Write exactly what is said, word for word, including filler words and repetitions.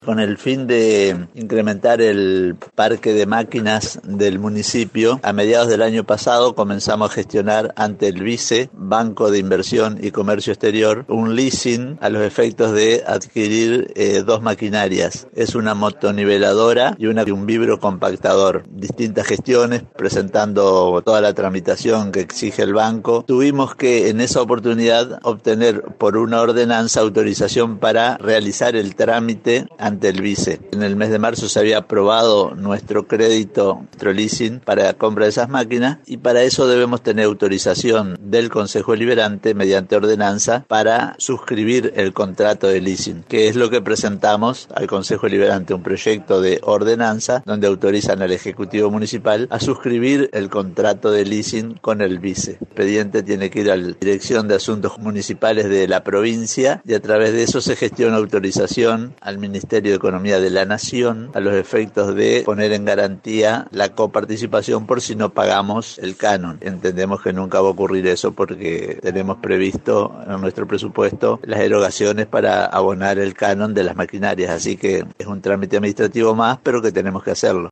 Con el fin de incrementar el parque de máquinas del municipio, a mediados del año pasado comenzamos a gestionar ante el BICE, Banco de Inversión y Comercio Exterior, un leasing a los efectos de adquirir eh, dos maquinarias. Es una motoniveladora y una, un vibrocompactador. Distintas gestiones, presentando toda la tramitación que exige el banco. Tuvimos que en esa oportunidad obtener por una ordenanza autorización para realizar el trámite ante el BICE. En el mes de marzo se había aprobado nuestro crédito, nuestro leasing para la compra de esas máquinas, y para eso debemos tener autorización del Consejo Deliberante mediante ordenanza para suscribir el contrato de leasing, que es lo que presentamos al Consejo Deliberante, un proyecto de ordenanza donde autorizan al Ejecutivo Municipal a suscribir el contrato de leasing con el BICE. El expediente tiene que ir a la Dirección de Asuntos Municipales de la provincia y a través de eso se gestiona autorización al Ministerio de Economía de la Nación a los efectos de poner en garantía la coparticipación por si no pagamos el canon. Entendemos que nunca va a ocurrir eso porque tenemos previsto en nuestro presupuesto las erogaciones para abonar el canon de las maquinarias, así que es un trámite administrativo más, pero que tenemos que hacerlo.